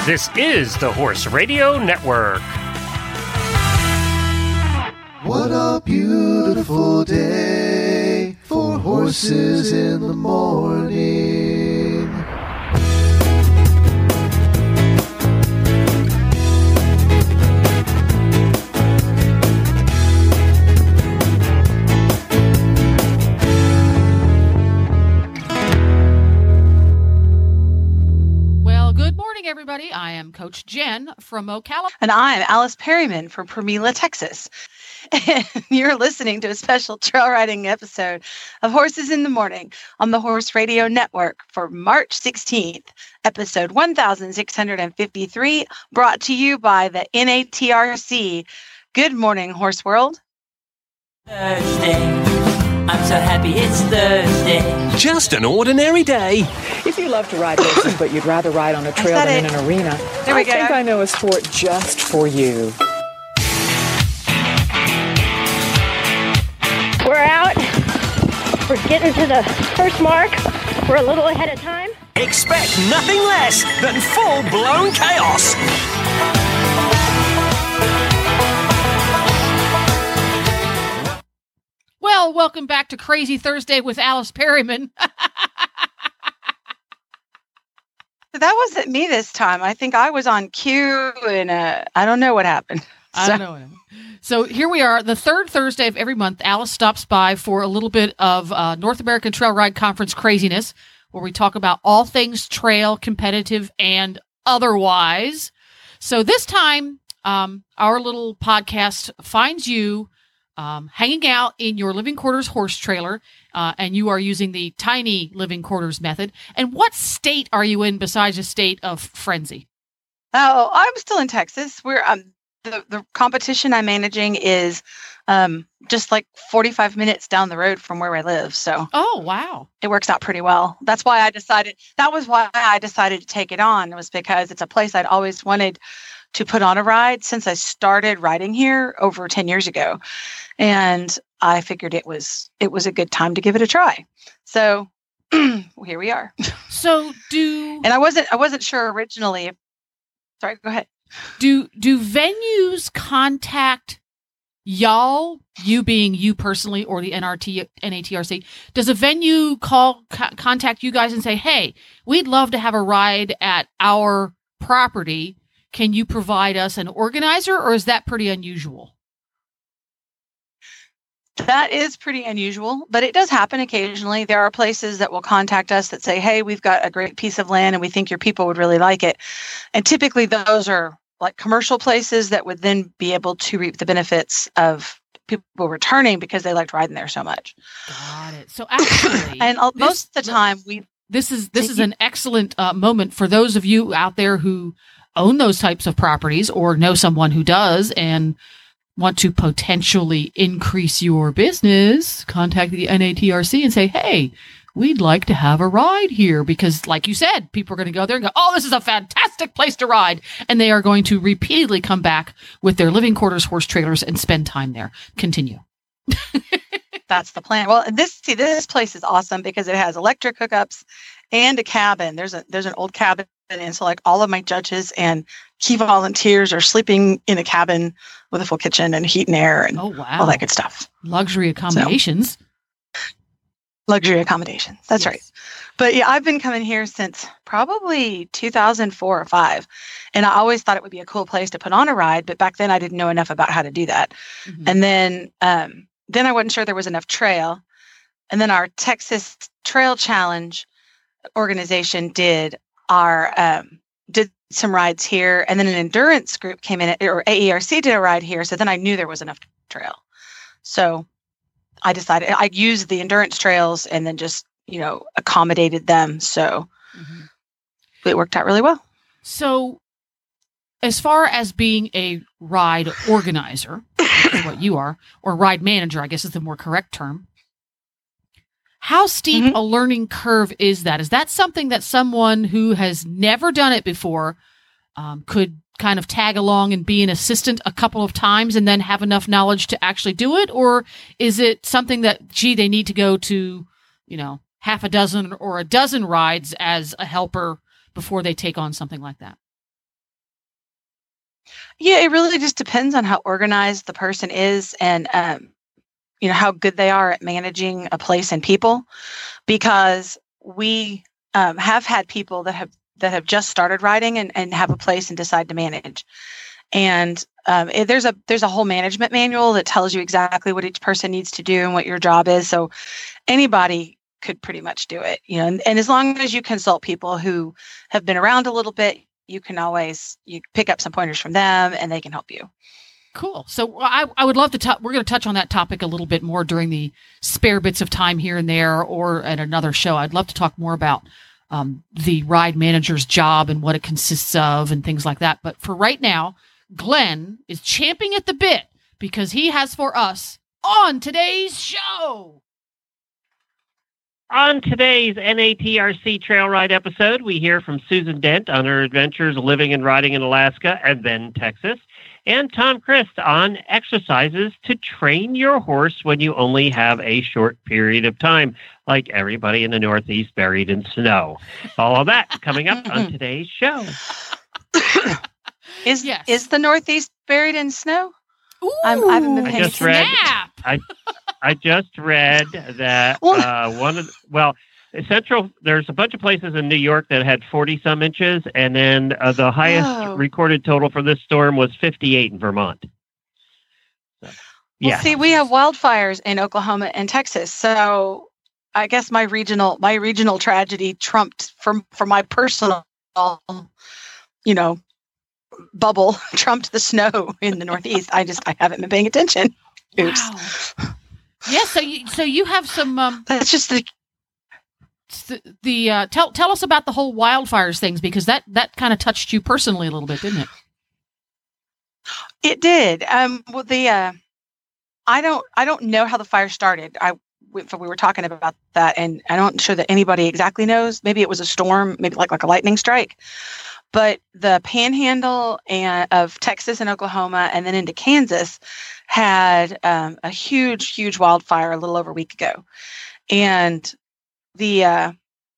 This is the Horse Radio Network. What a beautiful day for horses in the morning. Well, good morning, everybody. I am Coach Jen from Ocala. And I'm Alice Perryman from Permila, Texas. And you're listening to a special trail riding episode of Horses in the Morning on the Horse Radio Network for March 16th, episode 1653, brought to you by the NATRC. Good morning, Horse World. Thursday. I'm so happy it's Thursday. Just an ordinary day. If you love to ride horses, but you'd rather ride on a trail than in an arena, There we I go. think I know a sport just for you. We're out. We're getting to the first mark. We're a little ahead of time. Expect nothing less than full-blown chaos. Well, welcome back to Crazy Thursday with Alice Perryman. That wasn't me this time. I think I was on cue and I don't know what happened. I don't know. So here we are, the third Thursday of every month. Alice stops by for a little bit of North American Trail Ride Conference craziness, where we talk about all things trail, competitive, and otherwise. So this time, our little podcast finds you hanging out in your living quarters horse trailer, and you are using the tiny living quarters method. And what state are you in besides a state of frenzy? Oh, I'm still in Texas. We're the competition I'm managing is just like 45 minutes down the road from where I live. So Oh, wow. it works out pretty well. That was why I decided to take it on, was because it's a place I'd always wanted to put on a ride since I started riding here over 10 years ago. And I figured it was a good time to give it a try. So here we are. So And I wasn't sure originally sorry, go ahead. Do venues contact y'all, you being you personally, or the NATRC? Does a venue contact you guys and say, hey, we'd love to have a ride at our property. Can you provide us an organizer, or is that pretty unusual? That is pretty unusual, but it does happen occasionally. There are places that will contact us that say, hey, we've got a great piece of land and we think your people would really like it. And typically those are like commercial places that would then be able to reap the benefits of people returning because they liked riding there so much. Got it. So actually, And most of the time this is an excellent moment for those of you out there who own those types of properties or know someone who does and want to potentially increase your business. Contact the NATRC and say, hey, we'd like to have a ride here, because like you said, people are going to go there and go, oh, this is a fantastic place to ride. And they are going to repeatedly come back with their living quarters horse trailers and spend time there. Continue. That's the plan. Well, this place is awesome because it has electric hookups and a cabin. There's an old cabin, and so like all of my judges and key volunteers are sleeping in a cabin with a full kitchen and heat and air and Oh, wow. all that good stuff. Luxury accommodations. Luxury accommodations. That's Yes. right. But yeah, I've been coming here since probably 2004 or 5, and I always thought it would be a cool place to put on a ride. But back then, I didn't know enough about how to do that. Mhm. And then I wasn't sure there was enough trail. And then our Texas Trail Challenge organization did some rides here, and then an endurance group came in, or AERC did a ride here. So then I knew there was enough trail. So I decided I used the endurance trails and then just, accommodated them. So Mhm. it worked out really well. So, as far as being a ride organizer, which is what you are, or ride manager, I guess is the more correct term, how steep a learning curve is that? Is that something that someone who has never done it before could kind of tag along and be an assistant a couple of times and then have enough knowledge to actually do it? Or is it something that, they need to go to, half a dozen or a dozen rides as a helper before they take on something like that? Yeah, it really just depends on how organized the person is and, how good they are at managing a place and people, because we have had people that have just started riding and have a place and decide to manage. And there's a whole management manual that tells you exactly what each person needs to do and what your job is. So anybody could pretty much do it, and as long as you consult people who have been around a little bit, you pick up some pointers from them and they can help you. Cool. So I would love to we're going to touch on that topic a little bit more during the spare bits of time here and there, or at another show. I'd love to talk more about the ride manager's job and what it consists of and things like that. But for right now, Glenn is champing at the bit because he has for us on today's show. On today's NATRC Trail Ride episode, we hear from Susan Dent on her adventures living and riding in Alaska and then Texas, and Tom Christ on exercises to train your horse when you only have a short period of time, like everybody in the Northeast buried in snow. All of that coming up on today's show. Is the Northeast buried in snow? Ooh, I haven't been paying attention. I just read that there's a bunch of places in New York that had 40-some inches, and then the highest recorded total for this storm was 58 in Vermont. So, well, see, we have wildfires in Oklahoma and Texas, so I guess my regional tragedy trumped for my personal, bubble trumped the snow in the Northeast. I haven't been paying attention. Oops. Wow. Yeah, so you have some. That's just tell us about the whole wildfires things, because that kind of touched you personally a little bit, didn't it? It did. I don't know how the fire started. We were talking about that, and I'm not sure that anybody exactly knows. Maybe it was a storm, maybe like a lightning strike. But the panhandle of Texas and Oklahoma and then into Kansas had a huge wildfire a little over a week ago. And I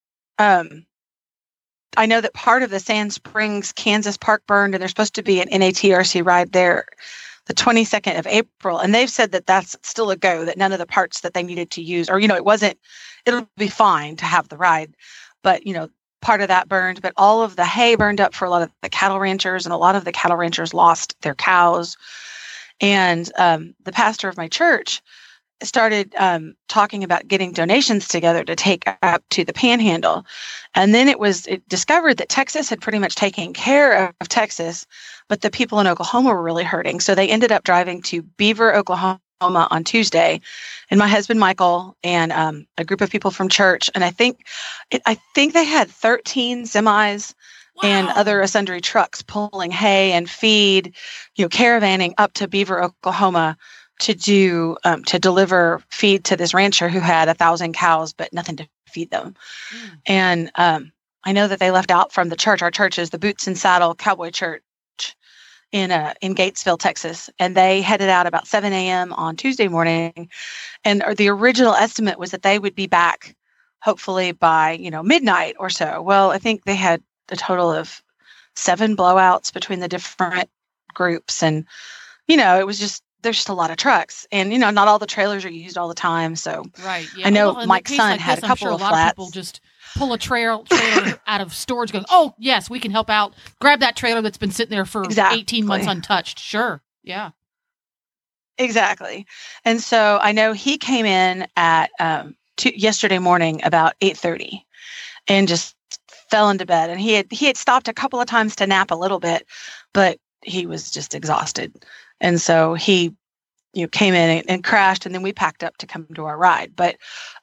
know that part of the Sand Springs, Kansas Park burned, and there's supposed to be an NATRC ride there the 22nd of April. And they've said that that's still a go, that none of the parts that they needed to use, or, it'll be fine to have the ride. But, part of that burned, but all of the hay burned up for a lot of the cattle ranchers, and a lot of the cattle ranchers lost their cows. And the pastor of my church started talking about getting donations together to take up to the panhandle. And then it discovered that Texas had pretty much taken care of Texas, but the people in Oklahoma were really hurting. So they ended up driving to Beaver, Oklahoma on Tuesday, and my husband Michael and a group of people from church, and I think they had 13 semis and other sundry trucks pulling hay and feed, caravanning up to Beaver, Oklahoma to deliver feed to this rancher who had 1,000 cows but nothing to feed them. And I know that they left out from the church. Our church is the Boots and Saddle Cowboy Church in Gatesville, Texas, and they headed out about 7 a.m. on Tuesday morning. And the original estimate was that they would be back hopefully by, midnight or so. Well, I think they had a total of 7 blowouts between the different groups. And, it was there's just a lot of trucks, and, not all the trailers are used all the time. So right. Yeah. I know Mike's son had a couple of flats. A lot of people just pull a trailer out of storage going, oh, yes, we can help out. Grab that trailer that's been sitting there for 18 months untouched. Sure. Yeah. Exactly. And so I know he came in at yesterday morning about 8:30 and just fell into bed. And he had stopped a couple of times to nap a little bit, but he was just exhausted. And so he came in and crashed, and then we packed up to come to our ride. But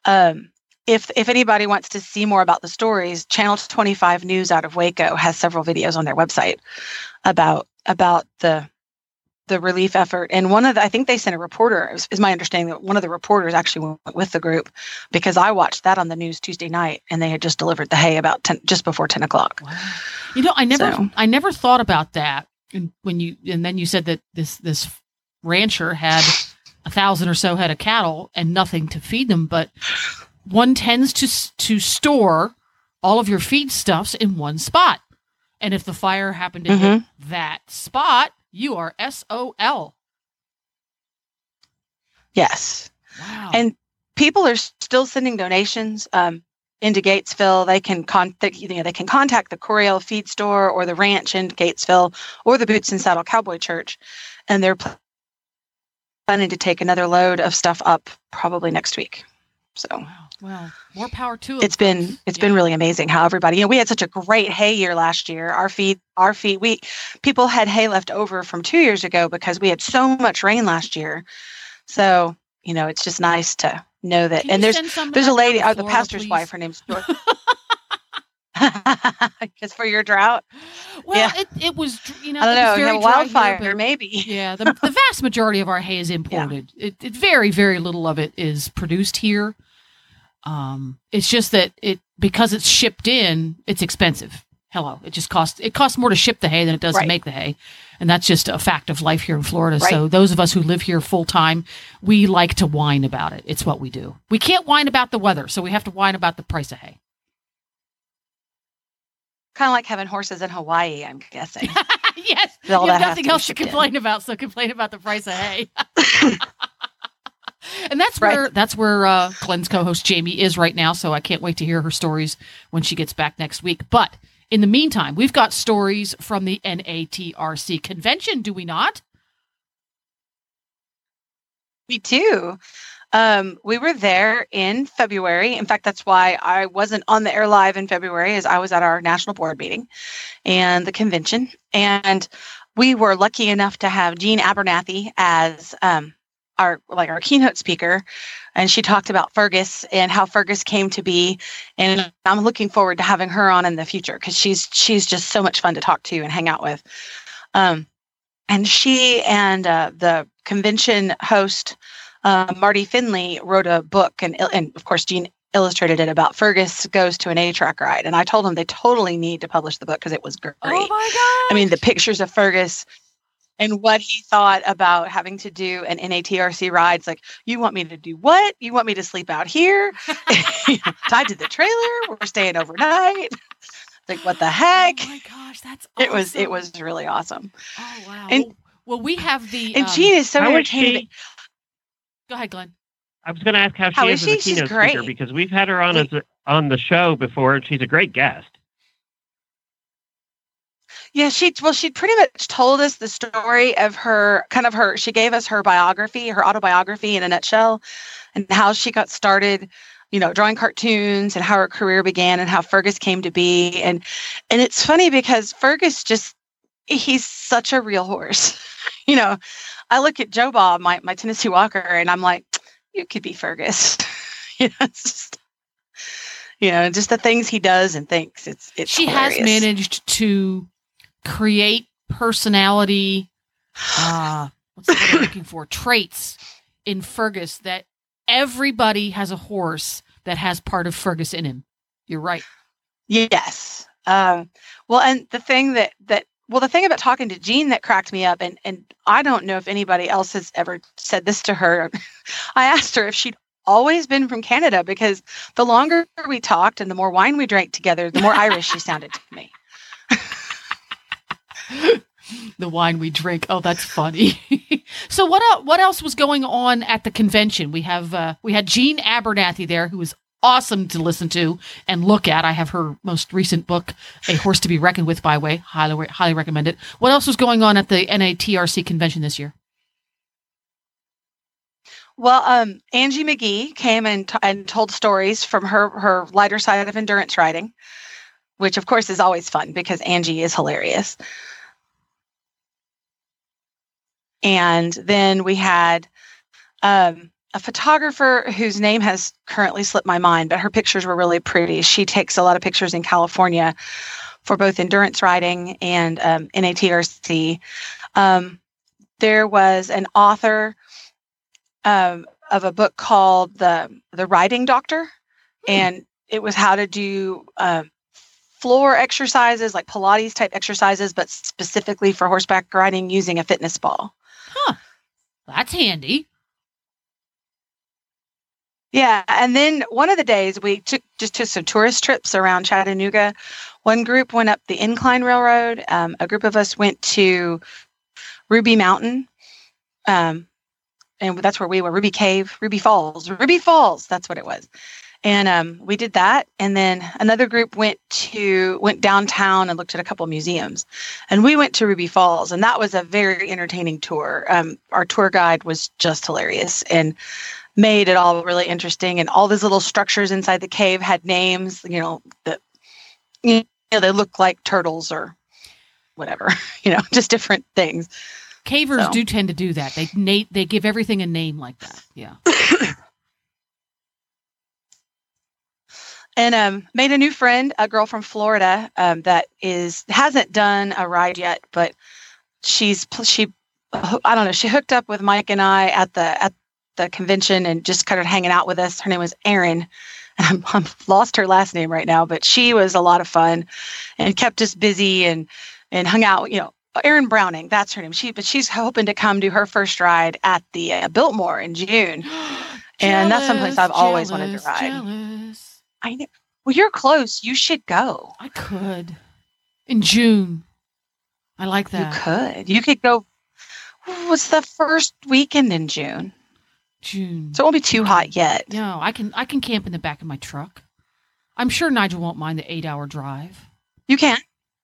if anybody wants to see more about the stories, Channel 25 News out of Waco has several videos on their website about the relief effort. And I think they sent a reporter, is my understanding that one of the reporters actually went with the group, because I watched that on the news Tuesday night, and they had just delivered the hay about just before 10 o'clock. Wow. I never thought about that. And then you said that this rancher had 1,000 or so head of cattle and nothing to feed them, but one tends to store all of your feedstuffs in one spot. And if the fire happened to hit that spot, you are SOL. Yes. Wow. And people are still sending donations into Gatesville. They can contact the Coryell Feed Store or the ranch in Gatesville or the Boots and Saddle Cowboy Church, and they're planning to take another load of stuff up probably next week. So, well, more power to it. It's been really amazing how everybody. We had such a great hay year last year. People had hay left over from 2 years ago because we had so much rain last year. So, it's just nice to know that. And there's a lady, the pastor's wife, her name's Dorothy. Just for your drought. Well, yeah. it was, I don't know, very wildfire here, maybe. Yeah, the vast majority of our hay is imported. Yeah. It very, very little of it is produced here. It's just that because it's shipped in, it's expensive. Hello, it costs more to ship the hay than it does to make the hay, and that's just a fact of life here in Florida. Right. So those of us who live here full time, we like to whine about it. It's what we do. We can't whine about the weather, so we have to whine about the price of hay. Kind of like having horses in Hawaii, I'm guessing. Yes, you have nothing else to complain about, so complain about the price of hay. And that's where Glenn's co-host Jamie is right now, so I can't wait to hear her stories when she gets back next week. But in the meantime, we've got stories from the NATRC convention, do we not? We do. We were there in February. In fact, that's why I wasn't on the air live in February, as I was at our national board meeting and the convention. And we were lucky enough to have Jean Abernathy as our keynote speaker. And she talked about Fergus and how Fergus came to be. And I'm looking forward to having her on in the future because she's just so much fun to talk to and hang out with. And she and the convention host, Marty Finley, wrote a book, and of course, Jean illustrated it, about Fergus goes to an A-track ride. And I told them they totally need to publish the book because it was great. Oh my God. I mean, the pictures of Fergus and what he thought about having to do an NATRC ride. It's like, you want me to do what? You want me to sleep out here? Tied to the trailer? We're staying overnight. Like, what the heck? Oh my gosh, that's awesome. It was really awesome. Oh wow. And, well, we have the and Jean is so entertaining. Go ahead, Glenn. I was going to ask how she is as a keynote speaker, because we've had her on on the show before, and she's a great guest. Yeah, she pretty much told us the story of she gave us her biography, her autobiography in a nutshell, and how she got started, drawing cartoons, and how her career began, and how Fergus came to be. And it's funny because Fergus he's such a real horse. I look at Joe Bob, my Tennessee Walker, and I'm like, you could be Fergus. It's just, just the things he does and thinks. It's she hilarious. Has managed to create personality, what's the word I'm looking for? Traits in Fergus that everybody has a horse that has part of Fergus in him. You're right. Yes. And the thing the thing about talking to Jean that cracked me up, and I don't know if anybody else has ever said this to her. I asked her if she'd always been from Canada, because the longer we talked and the more wine we drank together, the more Irish she sounded to me. The wine we drink. Oh, that's funny. So what else was going on at the convention? We had Jean Abernathy there, who was awesome to listen to and look at. I have her most recent book, A Horse to be Reckoned With, by the way. Highly recommend it. What else was going on at the NATRC convention this year? Well, Angie McGee came and told stories from her lighter side of endurance riding, which of course is always fun because Angie is hilarious. And then we had a photographer whose name has currently slipped my mind, but her pictures were really pretty. She takes a lot of pictures in California for both endurance riding and NATRC. There was an author of a book called The Riding Doctor, and it was how to do floor exercises, like Pilates type exercises, but specifically for horseback riding using a fitness ball. Huh. That's handy. Yeah, and then one of the days we took some tourist trips around Chattanooga. One group went up the Incline Railroad. A group of us went to Ruby Mountain, and that's where we were. Ruby Falls. That's what it was. And we did that, and then another group went downtown and looked at a couple museums, and we went to Ruby Falls, and that was a very entertaining tour. Our tour guide was just hilarious and made it all really interesting, and all these little structures inside the cave had names. They look like turtles or whatever, just different things. Cavers do tend to do that. They give everything a name like that. Yeah. And made a new friend, a girl from Florida that hasn't done a ride yet, but she hooked up with Mike and I at the convention and just started hanging out with us. Her name was Erin. And I've lost her last name right now, but she was a lot of fun and kept us busy and hung out. Erin Browning, that's her name. She's hoping to come do her first ride at the Biltmore in June, and that's someplace I've always wanted to ride. Jealous. I know. Well, you're close. You should go. I could. In June. I like that. You could. You could go. What's the first weekend in June? June. So it won't be too hot yet. No, I can camp in the back of my truck. I'm sure Nigel won't mind the 8-hour drive. You can.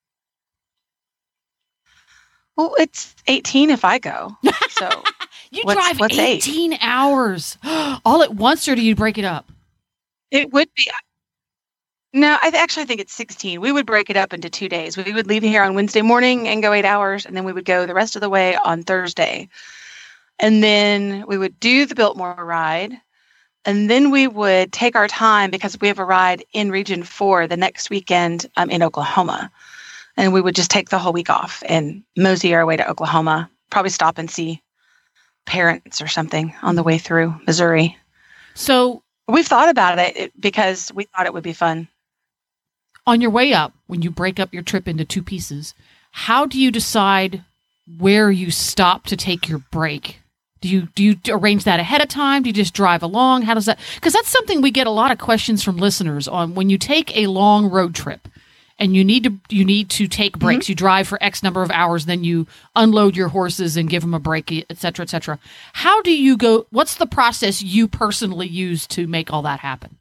Well, it's 18 if I go. So you drive 18 hours all at once, or do you break it up? It would be. No, I think it's 16. We would break it up into 2 days. We would leave here on Wednesday morning and go 8 hours, and then we would go the rest of the way on Thursday. And then we would do the Biltmore ride, and then we would take our time because we have a ride in Region 4 the next weekend in Oklahoma. And we would just take the whole week off and mosey our way to Oklahoma, probably stop and see parents or something on the way through Missouri. So we've thought about it because we thought it would be fun. On your way up, when you break up your trip into 2 pieces, how do you decide where you stop to take your break? Do you arrange that ahead of time? Do you just drive along? How does that? Because that's something we get a lot of questions from listeners on. When you take a long road trip and you need to take breaks, you drive for X number of hours, then you unload your horses and give them a break, et cetera, et cetera. How do you go? What's the process you personally use to make all that happen?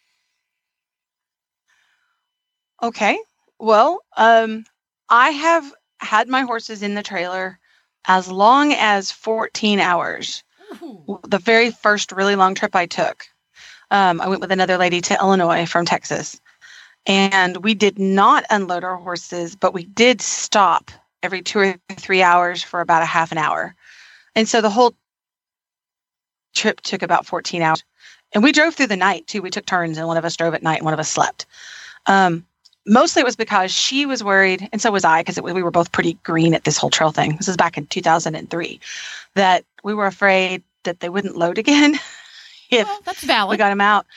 Okay. Well, I have had my horses in the trailer as long as 14 hours. Ooh. The very first really long trip I took, I went with another lady to Illinois from Texas, and we did not unload our horses, but we did stop every 2 or 3 hours for about a half an hour. And so the whole trip took about 14 hours. And we drove through the night too. We took turns, and one of us drove at night and one of us slept. Mostly it was because she was worried, and so was I, because we were both pretty green at this whole trail thing. This is back in 2003, that we were afraid that they wouldn't load again if that's valid. We got them out.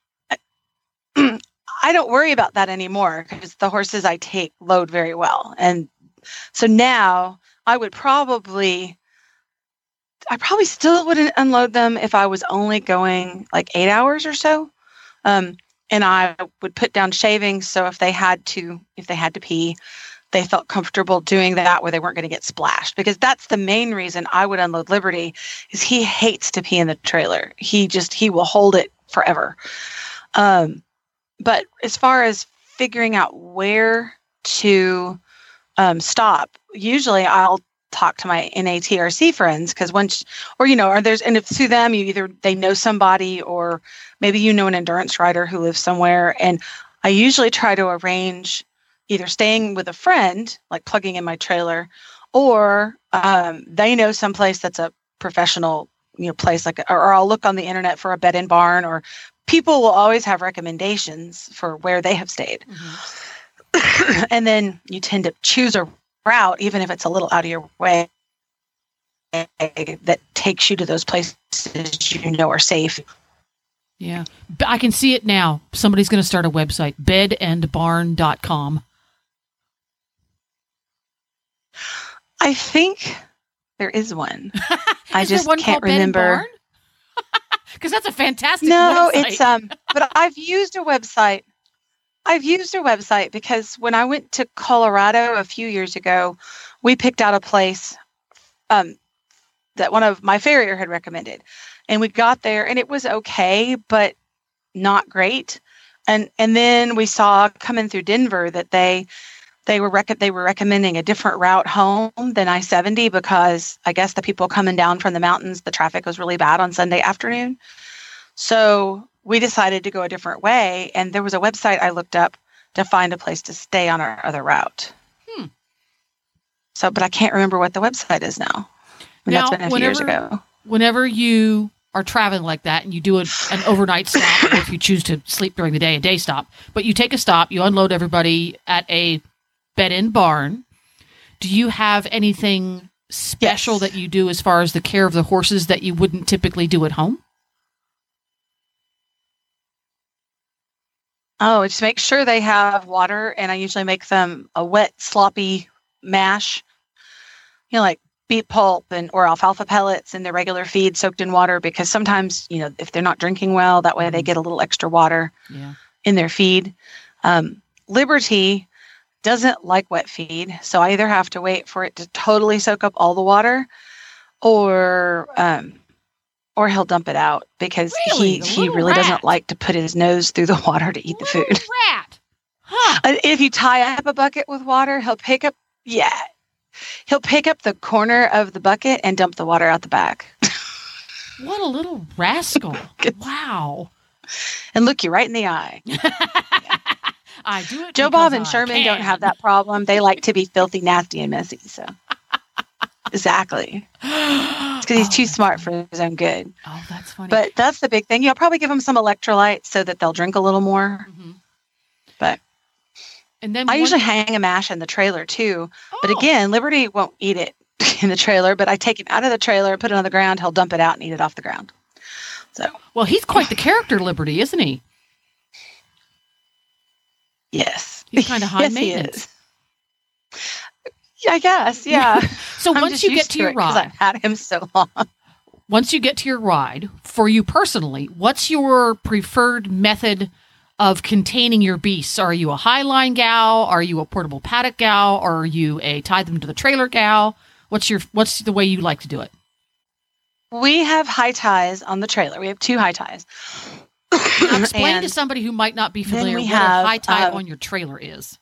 I don't worry about that anymore because the horses I take load very well. And so now I probably still wouldn't unload them if I was only going like 8 hours or so. And I would put down shavings, so if they had to pee, they felt comfortable doing that where they weren't going to get splashed. Because that's the main reason I would unload Liberty, is he hates to pee in the trailer. He will hold it forever. But as far as figuring out where to stop, usually I'll talk to my NATRC friends, because and if through them they know somebody, or maybe an endurance rider who lives somewhere, and I usually try to arrange either staying with a friend, like plugging in my trailer, or they know someplace that's a professional place, or I'll look on the internet for a bed and barn, or people will always have recommendations for where they have stayed. Mm-hmm. And then you tend to choose a route, even if it's a little out of your way, that takes you to those places are safe. Yeah. I can see it now. Somebody's going to start a website, bedandbarn.com. I think there is one. I is just there one can't called remember. Bed and Barn? Because that's a fantastic No, website. but I've used a website. Because when I went to Colorado a few years ago, we picked out a place that one of my farrier had recommended. And we got there and it was okay, but not great. And then we saw coming through Denver that they were recommending a different route home than I-70 because I guess the people coming down from the mountains, the traffic was really bad on Sunday afternoon. So we decided to go a different way. And there was a website I looked up to find a place to stay on our other route. So, but I can't remember what the website is now. That's been a few years ago. Whenever you are traveling like that and you do an overnight stop, or if you choose to sleep during the day, a day stop, but you take a stop, you unload everybody at a bed-in barn. Do you have anything special that you do as far as the care of the horses that you wouldn't typically do at home? Oh, just make sure they have water, and I usually make them a wet, sloppy mash, like beet pulp or alfalfa pellets in their regular feed soaked in water, because sometimes, if they're not drinking well, that way they get a little extra water in their feed. Liberty doesn't like wet feed, so I either have to wait for it to totally soak up all the water, or he'll dump it out because he really doesn't like to put his nose through the water to eat the food. Rat. Huh. If you tie up a bucket with water, he'll pick up the corner of the bucket and dump the water out the back. What a little rascal. Wow. And look you right in the eye. I do it. Joe Bob and Sherman don't have that problem. They like to be filthy, nasty, and messy. So exactly. It's because he's too smart for his own good. Oh, that's funny. But that's the big thing. You'll probably give them some electrolytes so that they'll drink a little more. Mm-hmm. But and then I usually hang a mash in the trailer too. Oh. But again, Liberty won't eat it in the trailer. But I take him out of the trailer, put it on the ground. He'll dump it out and eat it off the ground. So well, he's quite the character, Liberty, isn't he? Yes. He's kind of high maintenance. He is. Yeah, I guess. Yeah. So once you get to your ride, I've had him so long. Once you get to your ride, for you personally, what's your preferred method of containing your beasts? Are you a highline gal? Are you a portable paddock gal? Or are you a tie them to the trailer gal? What's the way you like to do it? We have high ties on the trailer. We have 2 high ties. Now explain to somebody who might not be familiar what a high tie on your trailer is.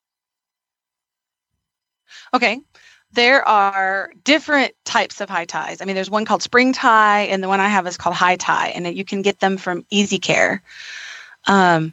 Okay. There are different types of high ties. I mean, there's one called spring tie, and the one I have is called high tie, and you can get them from Easy Care. And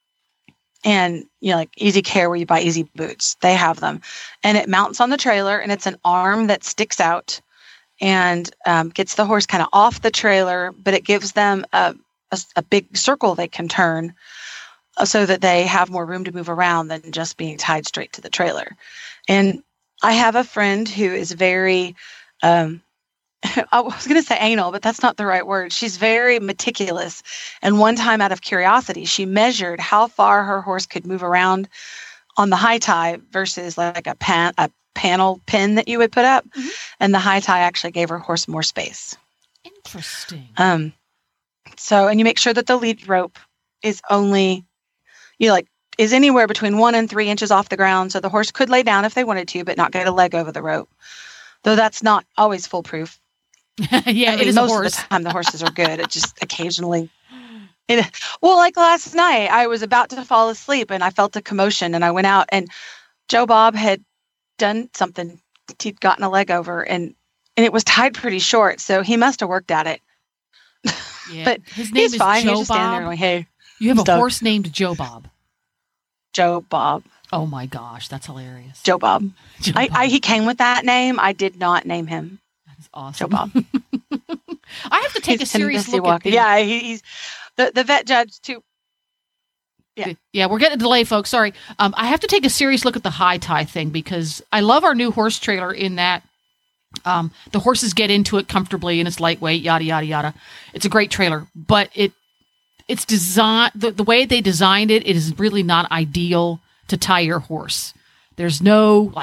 like Easy Care where you buy Easy Boots, they have them. And it mounts on the trailer, and it's an arm that sticks out and gets the horse kind of off the trailer, but it gives them a big circle they can turn so that they have more room to move around than just being tied straight to the trailer. And I have a friend who is very, I was going to say anal, but that's not the right word. She's very meticulous. And one time out of curiosity, she measured how far her horse could move around on the high tie versus like a panel pin that you would put up. Mm-hmm. And the high tie actually gave her horse more space. Interesting. So, and you make sure that the lead rope is only, is anywhere between 1 and 3 inches off the ground. So the horse could lay down if they wanted to, but not get a leg over the rope. Though that's not always foolproof. Yeah, it is most a horse. Of the time the horses are good. It just occasionally. Like last night, I was about to fall asleep and I felt a commotion and I went out and Joe Bob had done something. He'd gotten a leg over and it was tied pretty short. So he must have worked at it. Yeah. But his name is fine. Joe He's just Bob. standing there going, hey. You have a horse named Joe Bob. Joe Bob. Oh my gosh, that's hilarious. Joe Bob. Joe Bob. He came with that name. I did not name him. That is awesome. Joe Bob. I have to take a serious look at this. Yeah, he's the vet judge too. Yeah, we're getting a delay, folks. Sorry. I have to take a serious look at the high tie thing because I love our new horse trailer in that the horses get into it comfortably and it's lightweight, yada, yada, yada. It's a great trailer, but it's designed, the way they designed it, it is really not ideal to tie your horse. There's no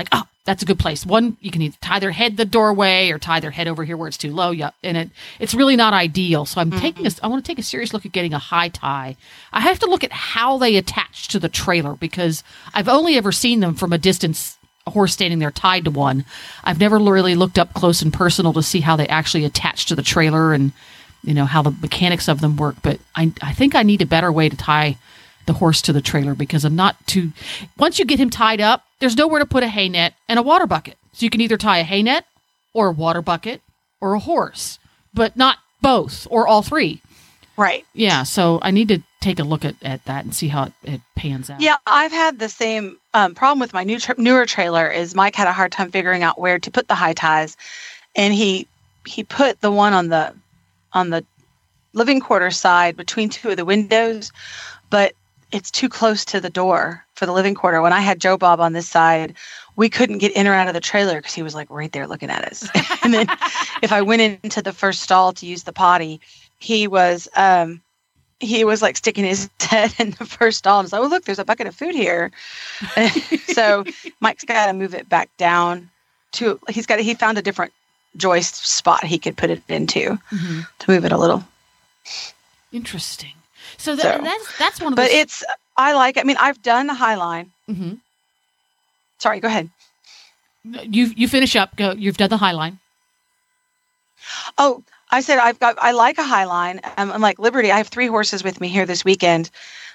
that's a good place. One, you can either tie their head the doorway or tie their head over here where it's too low. Yeah, and it's really not ideal. So I'm I want to take a serious look at getting a high tie. I have to look at how they attach to the trailer because I've only ever seen them from a distance, a horse standing there tied to one. I've never really looked up close and personal to see how they actually attach to the trailer and, how the mechanics of them work. But I think I need a better way to tie the horse to the trailer because I'm not too. Once you get him tied up, there's nowhere to put a hay net and a water bucket. So you can either tie a hay net or a water bucket or a horse, but not both or all three. Right. Yeah. So I need to take a look at that and see how it pans out. Yeah, I've had the same problem with my newer trailer. Is Mike had a hard time figuring out where to put the high ties, and he put the one on the living quarter side between two of the windows, but it's too close to the door for the living quarter. When I had Joe Bob on this side, we couldn't get in or out of the trailer because he was like right there looking at us. And then if I went into the first stall to use the potty, he was like sticking his head in the first stall and was like, "Oh, look, there's a bucket of food here." So Mike's got to move it back down to, he found a different joist spot he could put it into to move it a little. Interesting. So that's one of those. But I've done the High Line. Mm-hmm. Sorry, go ahead. You finish up. Go. You've done the High Line. Oh, I said I like a High Line. I'm like Liberty. I have 3 horses with me here this weekend,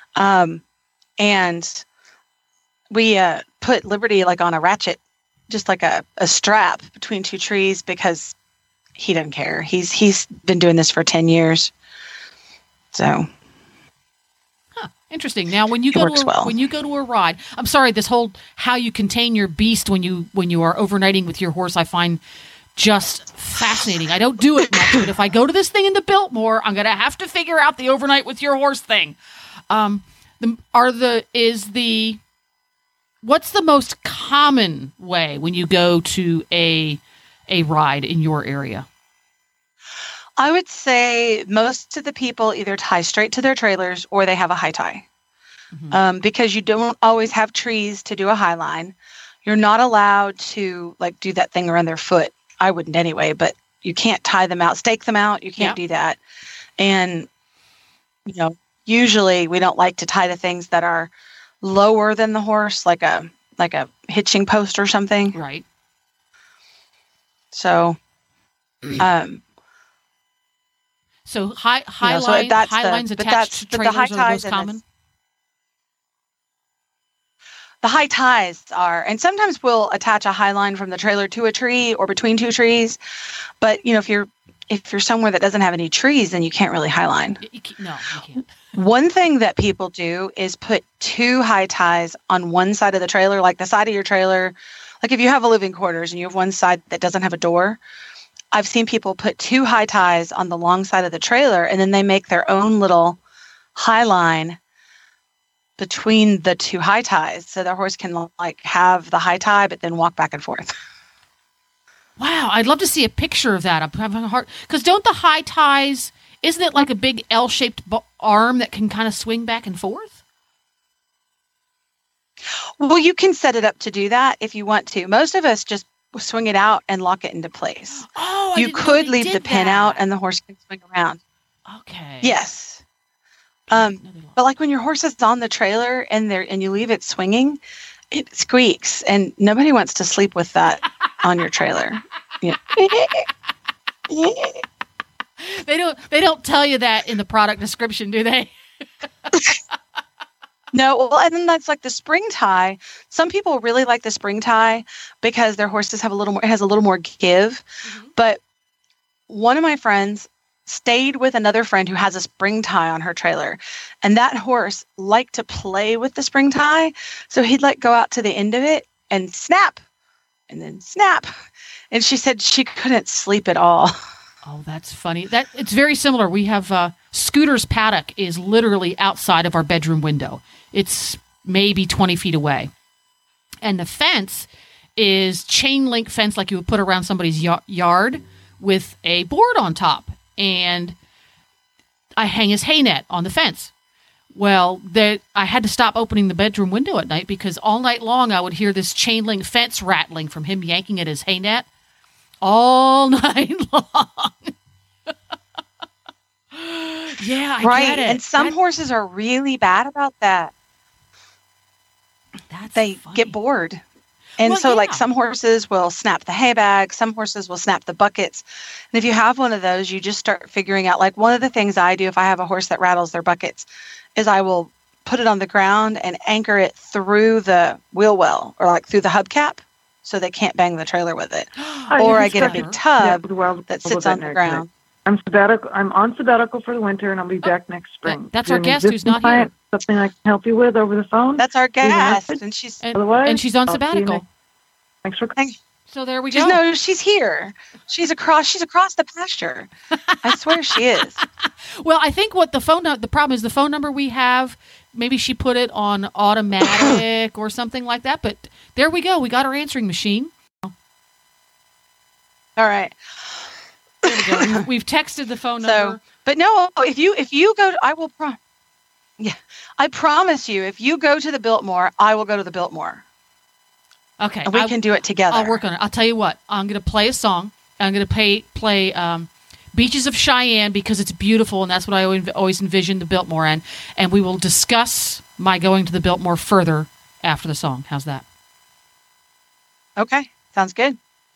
and we put Liberty like on a ratchet, just like a strap between 2 trees because he doesn't care. He's been doing this for 10 years, so. Interesting. Now, when you go to a ride, I'm sorry, this whole how you contain your beast when you are overnighting with your horse, I find just fascinating. I don't do it much, but if I go to this thing in the Biltmore, I'm going to have to figure out the overnight with your horse thing. What's the most common way when you go to a ride in your area? I would say most of the people either tie straight to their trailers or they have a high tie. Because you don't always have trees to do a High Line. You're not allowed to do that thing around their foot. I wouldn't anyway, but you can't tie them out, stake them out. You can't do that. And, usually we don't like to tie to things that are lower than the horse, like a hitching post or something. Right. So, So high lines attached to trailers are the most common? The high ties are, and sometimes we'll attach a high line from the trailer to a tree or between 2 trees. But, if you're somewhere that doesn't have any trees, then you can't really high line. No, you can't. One thing that people do is put 2 high ties on one side of the trailer, like the side of your trailer. Like if you have a living quarters and you have one side that doesn't have a door, I've seen people put 2 high ties on the long side of the trailer, and then they make their own little high line between the 2 high ties, so the horse can have the high tie, but then walk back and forth. Wow, I'd love to see a picture of that. I'm having a hard because don't the high ties? Isn't it like a big L-shaped arm that can kind of swing back and forth? Well, you can set it up to do that if you want to. Most of us just swing it out and lock it into place. Oh, you could leave the pin out and the horse can swing around. Okay. Yes. But when your horse is on the trailer and you leave it swinging, it squeaks, and nobody wants to sleep with that on your trailer. Yeah. They don't tell you that in the product description, do they? No, well, and then that's like the spring tie. Some people really like the spring tie because their horses have it has a little more give. Mm-hmm. But one of my friends stayed with another friend who has a spring tie on her trailer, and that horse liked to play with the spring tie. So he'd go out to the end of it and snap, and then snap. And she said she couldn't sleep at all. Oh, that's funny. It's very similar. We have Scooter's paddock is literally outside of our bedroom window. It's maybe 20 feet away. And the fence is chain link fence like you would put around somebody's yard with a board on top. And I hang his hay net on the fence. Well, that I had to stop opening the bedroom window at night because all night long I would hear this chain link fence rattling from him yanking at his hay net all night long. Yeah, I get it. And some horses are really bad about that. They get bored. And some horses will snap the hay bag. Some horses will snap the buckets. And if you have one of those, you just start figuring out, like one of the things I do if I have a horse that rattles their buckets is I will put it on the ground and anchor it through the wheel well or like through the hubcap so they can't bang the trailer with it. Or I get a big tub that sits on the ground. I'm on sabbatical for the winter, and I'll be back next spring. That's our guest who's not here. Something I can help you with over the phone? That's our guest, and she's on sabbatical. Thanks for coming. So there we go. No, she's here. She's across the pasture. I swear she is. Well, I think what the problem is the phone number we have, maybe she put it on automatic or something like that. But there we go. We got our answering machine. All right. There we go. We've texted the phone number. But no, if you go, I promise you, if you go to the Biltmore, I will go to the Biltmore. Okay. And we can do it together. I'll work on it. I'll tell you what. I'm going to play a song. I'm going to play Beaches of Cheyenne because it's beautiful, and that's what I always envisioned the Biltmore in. And we will discuss my going to the Biltmore further after the song. How's that? Okay. Sounds good.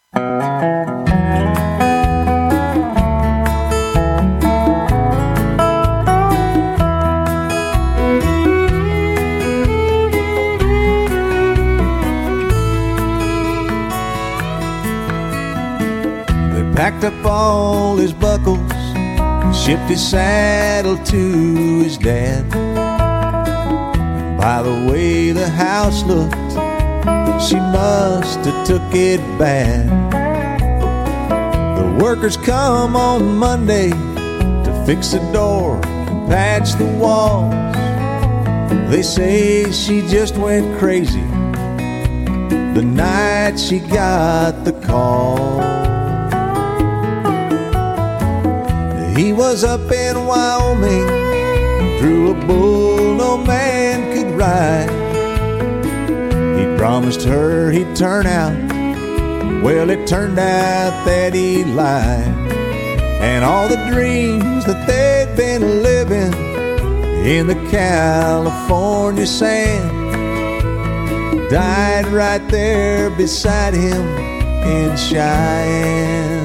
Packed up all his buckles, shipped his saddle to his dad. By the way the house looked, she must have took it bad. The workers come on Monday to fix the door and patch the walls. They say she just went crazy the night she got the call. He was up in Wyoming, drew a bull no man could ride. He promised her he'd turn out, well it turned out that he lied. And all the dreams that they'd been living in the California sand died right there beside him in Cheyenne.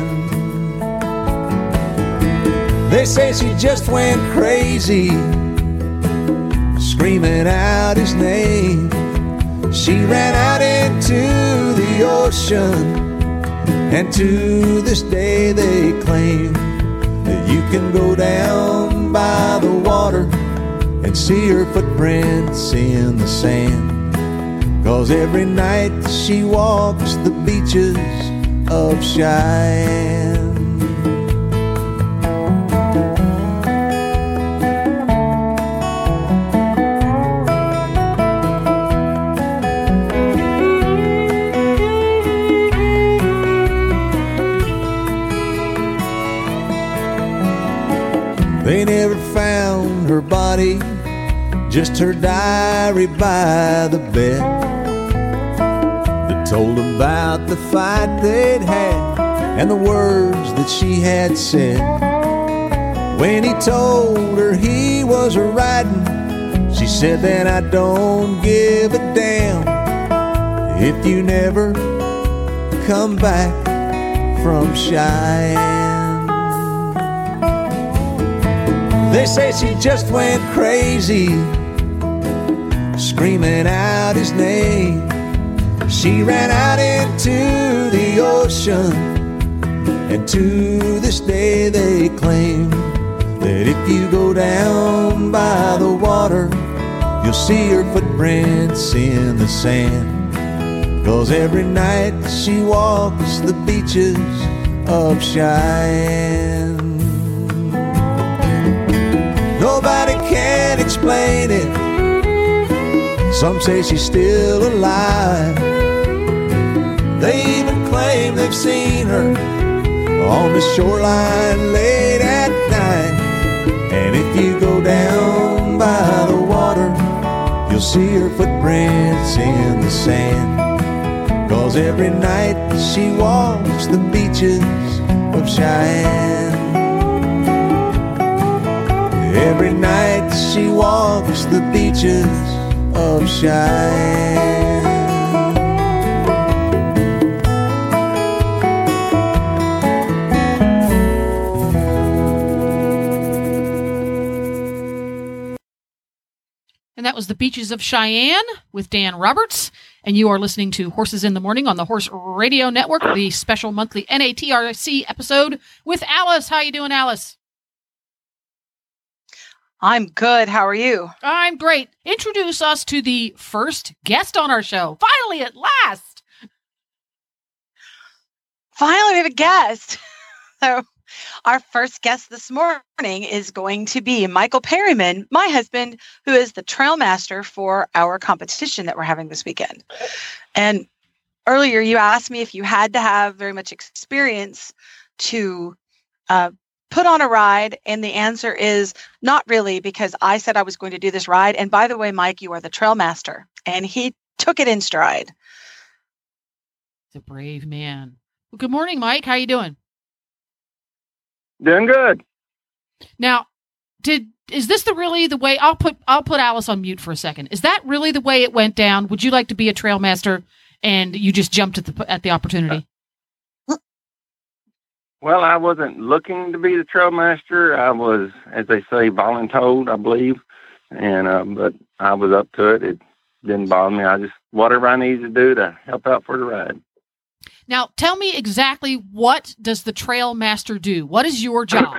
They say she just went crazy, screaming out his name. She ran out into the ocean, and to this day they claim that you can go down by the water and see her footprints in the sand. 'Cause every night she walks the beaches of Cheyenne. They never found her body, just her diary by the bed that told about the fight they'd had and the words that she had said. When he told her he was riding, she said, "Then I don't give a damn if you never come back from Cheyenne." They say she just went crazy, screaming out his name. She ran out into the ocean, and to this day they claim that if you go down by the water, you'll see her footprints in the sand. 'Cause every night she walks the beaches of Cheyenne. Nobody can explain it. Some say she's still alive. They even claim they've seen her on the shoreline late at night. And if you go down by the You'll see her footprints in the sand, 'cause every night she walks the beaches of Cheyenne. Every night she walks the beaches of Cheyenne. And that was The Beaches of Cheyenne with Dan Roberts. And you are listening to Horses in the Morning on the Horse Radio Network, the special monthly NATRC episode with Alice. How you doing, Alice? I'm good. How are you? I'm great. Introduce us to the first guest on our show. Finally, at last. Finally, we have a guest. So our first guest this morning is going to be Michael Perryman, my husband, who is the trail master for our competition that we're having this weekend. And earlier you asked me if you had to have very much experience to put on a ride, and the answer is not really, because I said I was going to do this ride. And by the way, Mike, you are the trail master, and he took it in stride. The brave man. Well, good morning, Mike. How you doing? Doing good. Now, is this really the way? I'll put Alice on mute for a second. Is that really the way it went down? Would you like to be a trail master, and you just jumped at the opportunity? Well, I wasn't looking to be the trail master. I was, as they say, voluntold, I believe, and but I was up to it. It didn't bother me. I just whatever I needed to do to help out for the ride. Now, tell me exactly, what does the trail master do? What is your job?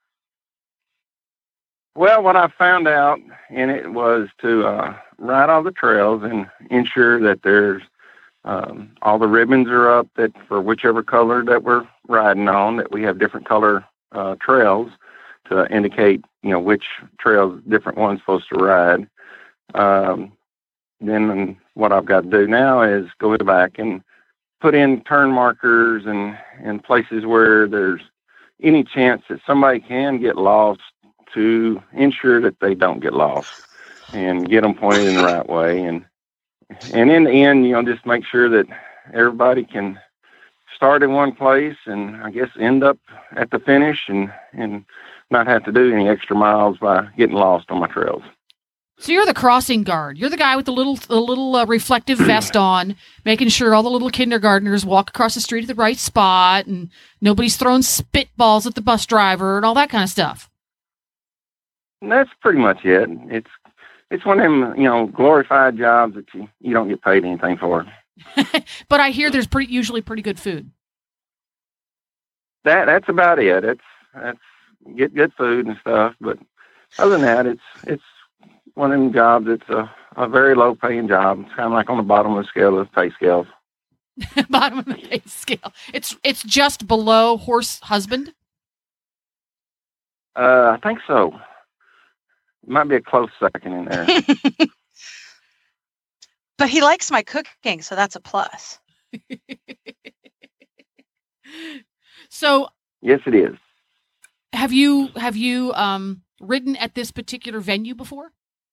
Well, what I found out, and it was to ride all the trails and ensure that there's all the ribbons are up, that for whichever color that we're riding on, that we have different color trails to indicate, which trails different one's supposed to ride. Then what I've got to do now is go back and put in turn markers and places where there's any chance that somebody can get lost, to ensure that they don't get lost and get them pointed in the right way. And in the end, just make sure that everybody can start in one place and I guess end up at the finish and not have to do any extra miles by getting lost on my trails. So you're the crossing guard. You're the guy with the little reflective vest on, making sure all the little kindergartners walk across the street at the right spot, and nobody's throwing spitballs at the bus driver and all that kind of stuff. And that's pretty much it. It's one of them, glorified jobs that you don't get paid anything for. But I hear there's usually pretty good food. That's about it. It's get good food and stuff. But other than that, it's one of them jobs. It's a very low paying job. It's kind of like on the bottom of the scale of pay scales. Bottom of the pay scale. It's just below horse husband. I think so. Might be a close second in there. But he likes my cooking, so that's a plus. So yes, it is. Have you ridden at this particular venue before?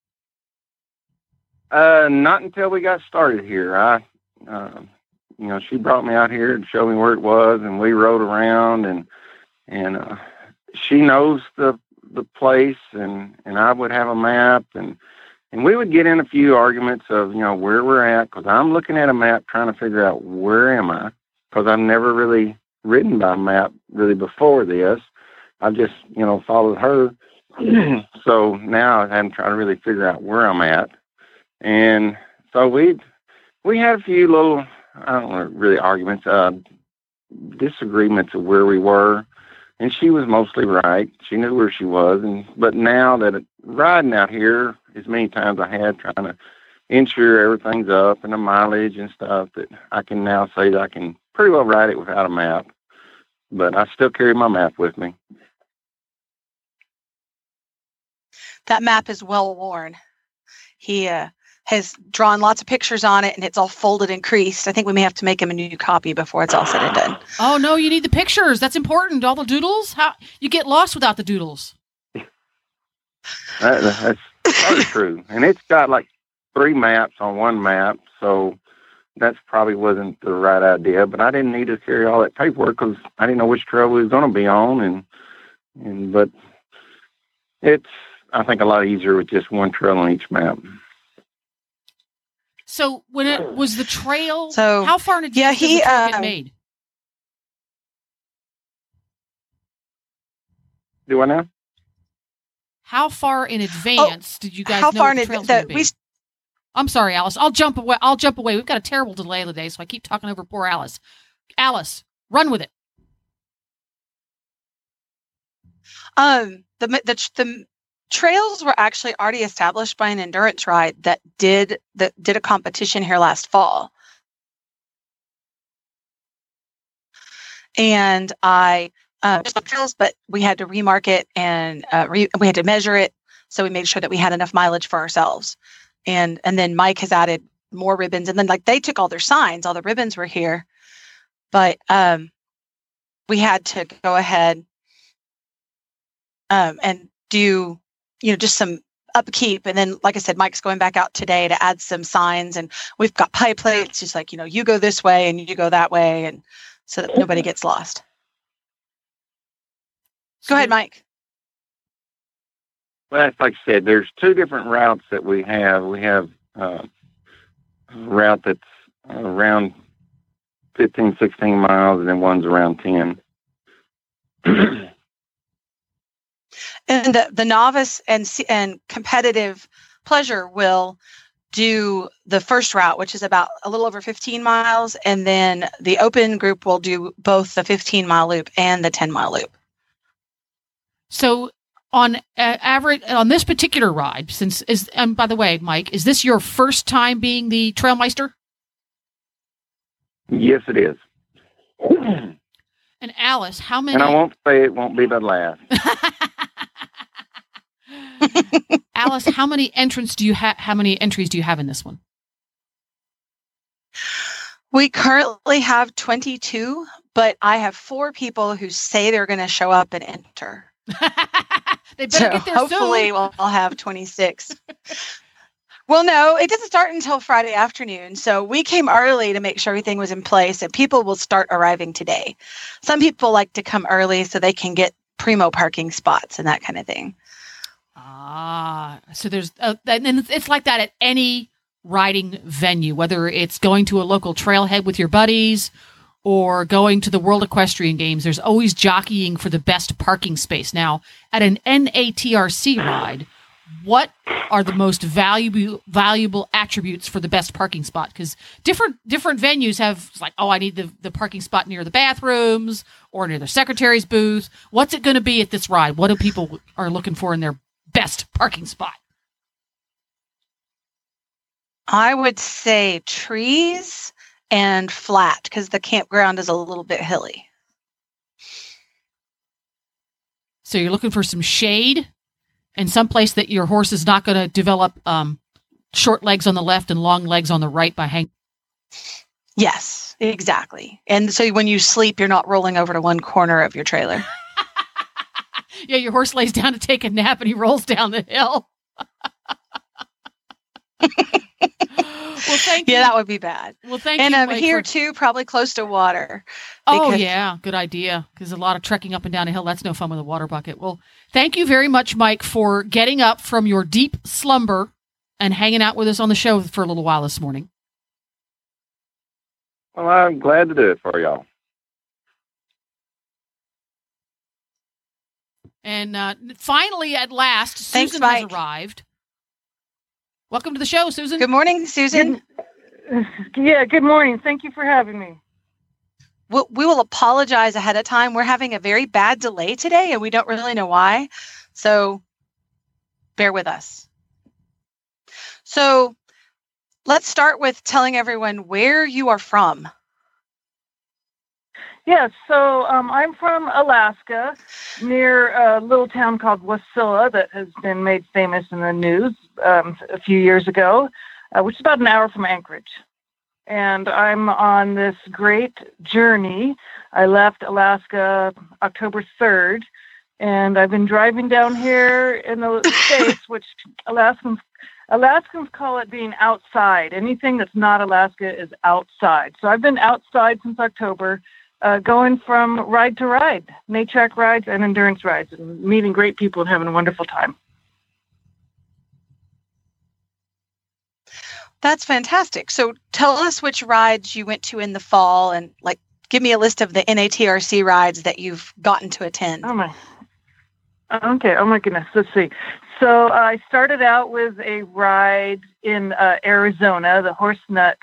Not until we got started here. She brought me out here to show me where it was, and we rode around, and she knows the place, and I would have a map, and we would get in a few arguments of, where we're at, because I'm looking at a map trying to figure out where am I, because I've never really ridden by map really before this. I've just, followed her. So now I'm trying to really figure out where I'm at. And so we had a few little, I don't know, really arguments, disagreements of where we were. And she was mostly right. She knew where she was. But now that riding out here as many times I had, trying to ensure everything's up and the mileage and stuff, that I can now say that I can pretty well ride it without a map. But I still carry my map with me. That map is well worn. He has drawn lots of pictures on it, and it's all folded and creased. I think we may have to make him a new copy before it's all said and done. Oh, no, you need the pictures. That's important. All the doodles? How you get lost without the doodles? That's probably true. And it's got like 3 maps on one map, so that probably wasn't the right idea. But I didn't need to carry all that paperwork because I didn't know which trail we was going to be on, but it's, I think, a lot easier with just one trail on each map. So when it was the trail, so how far in advance did the trail get made? Do I now? How far in advance did you guys know far the in trail's going to be? I'm sorry, Alice. I'll jump away. We've got a terrible delay today, so I keep talking over poor Alice. Alice, run with it. The trails were actually already established by an endurance ride that did a competition here last fall. And I trails, but we had to remark it and we had to measure it, so we made sure that we had enough mileage for ourselves. And then Mike has added more ribbons, and then they took all their signs, all the ribbons were here, but we had to go ahead and do just some upkeep. And then, like I said, Mike's going back out today to add some signs, and we've got pie plates, just like, you go this way and you go that way, and so that nobody gets lost. Go ahead, Mike. Well, like I said, there's 2 different routes that we have. We have a route that's around 15, 16 miles, and then one's around 10. And the novice and competitive pleasure will do the first route, which is about a little over 15 miles, and then the open group will do both the 15-mile loop and the 10-mile loop. So on average, on this particular ride, and by the way, Mike, is this your first time being the Trailmeister? Yes, it is. And Alice, how many? And I won't say it won't be the last. Alice, how many entries do you have? How many entries do you have in this one? We currently have 22, but I have 4 people who say they're going to show up and enter. They better get there hopefully soon. I'll have 26. Well, no, it doesn't start until Friday afternoon. So we came early to make sure everything was in place, and people will start arriving today. Some people like to come early so they can get primo parking spots and that kind of thing. So there's, and it's like that at any riding venue, whether it's going to a local trailhead with your buddies or going to the World Equestrian Games. There's always jockeying for the best parking space. Now, at an NATRC ride, what are the most valuable attributes for the best parking spot? Because different venues have like, I need the parking spot near the bathrooms or near the secretary's booth. What's it going to be at this ride? What do people are looking for in their best parking spot? I would say trees and flat, because the campground is a little bit hilly. So you're looking for some shade and some place that your horse is not going to develop short legs on the left and long legs on the right by hanging. Yes, exactly. And so when you sleep, you're not rolling over to one corner of your trailer. Yeah, your horse lays down to take a nap and he rolls down the hill. Well, thank you. Yeah, that would be bad. Well, thank you. And I'm here too, probably close to water. Oh, yeah. Good idea. Because a lot of trekking up and down a hill, that's no fun with a water bucket. Well, thank you very much, Mike, for getting up from your deep slumber and hanging out with us on the show for a little while this morning. Well, I'm glad to do it for y'all. And finally, at last, Susan Thanks, has arrived. Welcome to the show, Susan. Good morning, Susan. Good morning. Thank you for having me. We will apologize ahead of time. We're having a very bad delay today, and we don't really know why. So bear with us. So let's start with telling everyone where you are from. Yes, so I'm from Alaska, near a little town called Wasilla that has been made famous in the news a few years ago, which is about an hour from Anchorage. And I'm on this great journey. I left Alaska October 3rd, and I've been driving down here in the States, which Alaskans Alaskans call it being outside. Anything that's not Alaska is outside. So I've been outside since October, going from ride to ride, NATRAC rides and endurance rides, and meeting great people and having a wonderful time. That's fantastic. So tell us which rides you went to in the fall, and like give me a list of the NATRC rides that you've gotten to attend. Okay. Oh my goodness. Let's see. So I started out with a ride in Arizona, the Horse Nut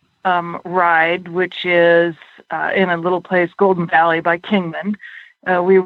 ride, which is in a little place, Golden Valley by Kingman. We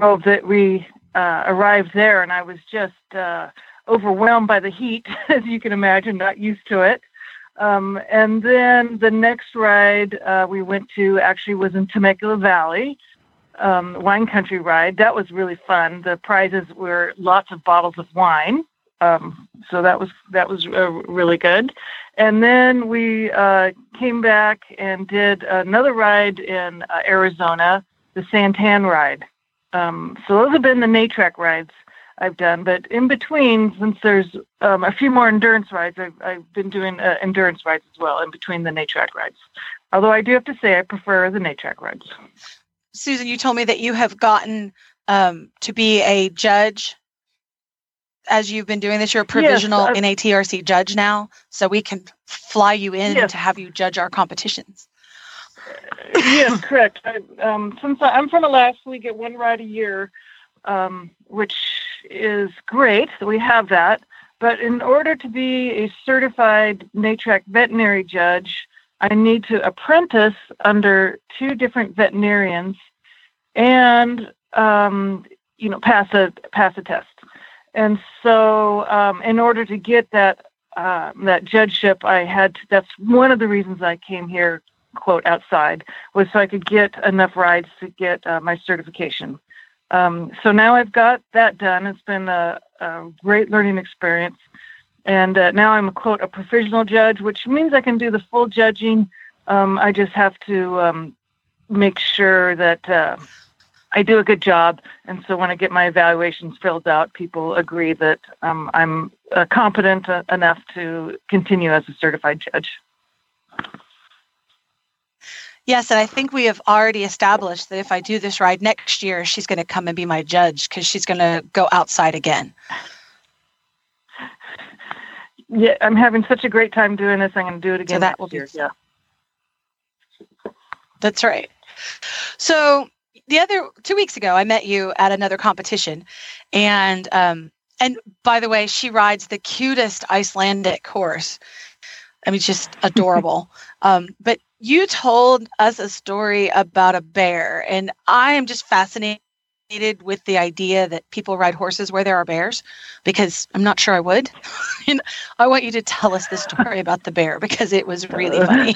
arrived there, and I was just overwhelmed by the heat, as you can imagine, not used to it. And then the next ride we went to actually was in Temecula Valley, wine country ride. That was really fun. The prizes were lots of bottles of wine. So that was really good. And then we came back and did another ride in Arizona, the Santan ride. So those have been the NATRAC rides I've done. But in between, since there's a few more endurance rides, I've been doing endurance rides as well in between the NATRAC rides. Although I do have to say I prefer the NATRAC rides. Susan, you told me that you have gotten to be a judge as you've been doing this. You're a provisional NATRC judge now, so we can fly you in to have you judge our competitions. Yes, correct. Since I'm from Alaska, we get one ride a year, which is great that we have that. But in order to be a certified NATRAC veterinary judge, I need to apprentice under 2 different veterinarians and, pass a test. And so, in order to get that judgeship, that's one of the reasons I came here, quote, outside, was so I could get enough rides to get my certification. So now I've got that done. It's been a great learning experience. And now I'm, quote, a provisional judge, which means I can do the full judging. I just have to make sure that I do a good job. And so when I get my evaluations filled out, people agree that I'm competent enough to continue as a certified judge. Yes, and I think we have already established that if I do this ride next year, she's going to come and be my judge because she's going to go outside again. Yeah, I'm having such a great time doing this. I'm going to do it again. So that will be, yeah. That's right. So the other 2 weeks ago, I met you at another competition, and by the way, she rides the cutest Icelandic horse. I mean, just adorable. But you told us a story about a bear, and I am just fascinated with the idea that people ride horses where there are bears, because I'm not sure I would. And I want you to tell us the story about the bear because it was really funny.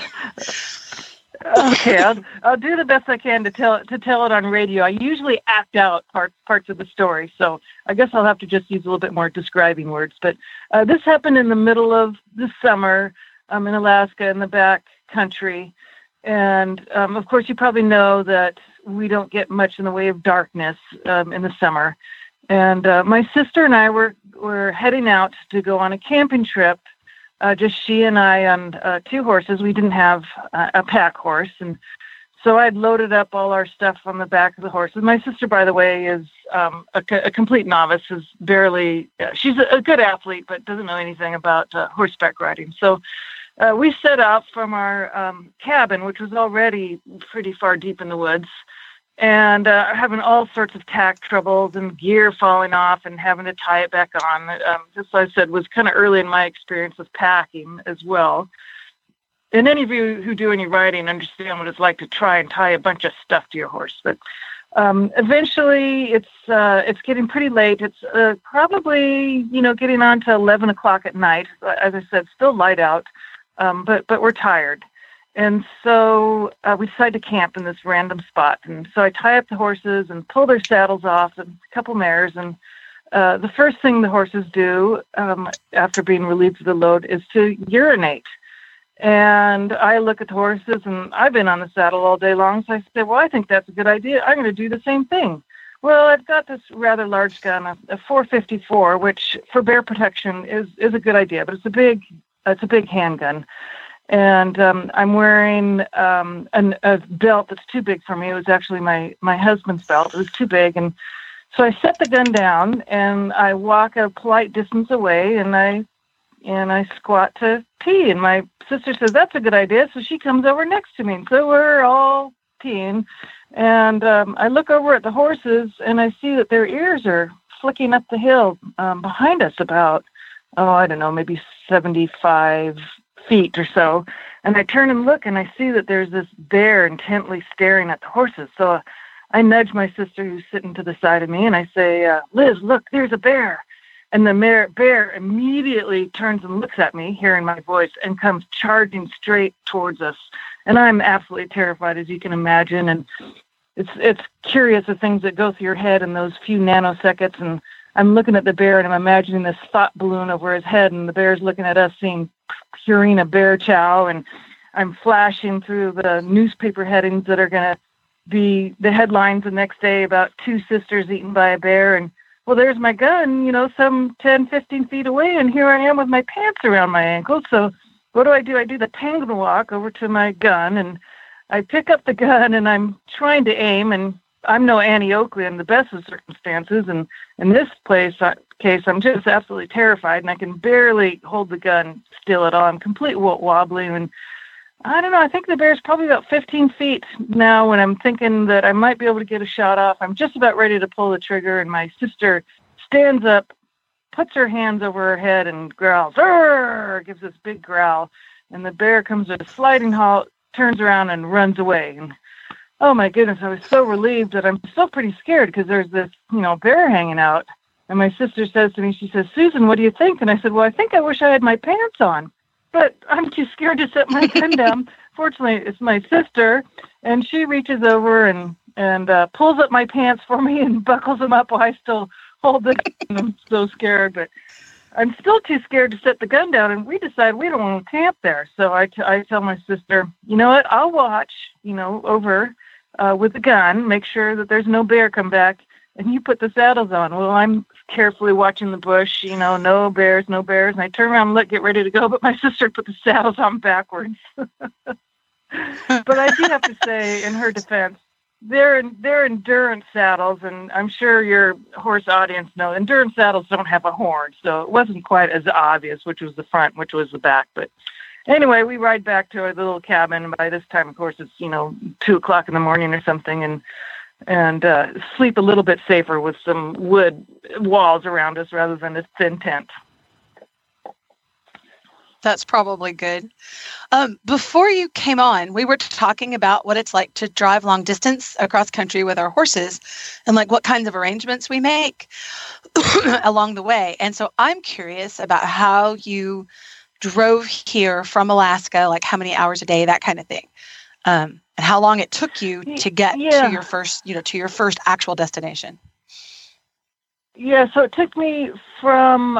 Okay, I'll do the best I can to tell it on radio. I usually act out parts of the story, so I guess I'll have to just use a little bit more describing words. But this happened in the middle of the summer in Alaska in the back country, and of course you probably know that we don't get much in the way of darkness in the summer. And my sister and I were heading out to go on a camping trip. Just she and I on 2 horses. We didn't have a pack horse. And so I'd loaded up all our stuff on the back of the horses. My sister, by the way, is a complete novice, she's a good athlete, but doesn't know anything about horseback riding. So we set out from our cabin, which was already pretty far deep in the woods, and having all sorts of tack troubles and gear falling off and having to tie it back on. Just like I said, was kind of early in my experience with packing as well. And any of you who do any riding understand what it's like to try and tie a bunch of stuff to your horse. But eventually it's getting pretty late. It's probably, getting on to 11 o'clock at night. As I said, still light out, but we're tired. And so we decide to camp in this random spot. And so I tie up the horses and pull their saddles off, and a couple mares. And the first thing the horses do after being relieved of the load is to urinate. And I look at the horses, and I've been on the saddle all day long. So I said, well, I think that's a good idea. I'm going to do the same thing. Well, I've got this rather large gun, a 454, which for bear protection is a good idea, but it's a big handgun. And I'm wearing a belt that's too big for me. It was actually my husband's belt. It was too big. And so I set the gun down and I walk a polite distance away and I squat to pee. And my sister says, that's a good idea. So she comes over next to me. And so we're all peeing. And I look over at the horses and I see that their ears are flicking up the hill behind us about, I don't know, maybe 75 feet or so. And I turn and look and I see that there's this bear intently staring at the horses. So I nudge my sister who's sitting to the side of me and I say, Liz, look, there's a bear. And the bear immediately turns and looks at me, hearing my voice, and comes charging straight towards us. And I'm absolutely terrified, as you can imagine. And it's curious the things that go through your head in those few nanoseconds. And I'm looking at the bear and I'm imagining this thought balloon over his head, and the bear's looking at us seeing Purina Bear Chow. And I'm flashing through the newspaper headings that are going to be the headlines the next day about 2 sisters eaten by a bear. And well, there's my gun, some 10, 15 feet away, and here I am with my pants around my ankles. So what do? I do the penguin walk over to my gun, and I pick up the gun, and I'm trying to aim, and I'm no Annie Oakley in the best of circumstances, and in this case, I'm just absolutely terrified, and I can barely hold the gun still at all. I'm completely wobbly, and I don't know, I think the bear's probably about 15 feet now when I'm thinking that I might be able to get a shot off. I'm just about ready to pull the trigger, and my sister stands up, puts her hands over her head, and growls, "Arr!" gives this big growl, and the bear comes to a sliding halt, turns around, and runs away. And oh my goodness, I was so relieved that I'm still pretty scared because there's this, bear hanging out. And my sister says to me, she says, "Susan, what do you think?" And I said, "Well, I think I wish I had my pants on, but I'm too scared to set my gun down." Fortunately, it's my sister, and she reaches over and pulls up my pants for me and buckles them up while I still hold the gun. I'm so scared, but I'm still too scared to set the gun down, and we decide we don't want to camp there. So I tell my sister, you know what, I'll watch, over with the gun, make sure that there's no bear come back, and you put the saddles on. Well, I'm carefully watching the bush, no bears. And I turn around and get ready to go, but my sister put the saddles on backwards. But I do have to say, in her defense, they're endurance saddles, and I'm sure your horse audience knows endurance saddles don't have a horn, so it wasn't quite as obvious which was the front, which was the back. But anyway, we ride back to our little cabin. By this time, of course, it's 2:00 in the morning or something, and sleep a little bit safer with some wood walls around us rather than a thin tent. That's probably good. Before you came on, we were talking about what it's like to drive long distance across country with our horses and what kinds of arrangements we make along the way. And so I'm curious about how you drove here from Alaska, how many hours a day, that kind of thing. And how long it took you to get to your first actual destination. Yeah, so it took me from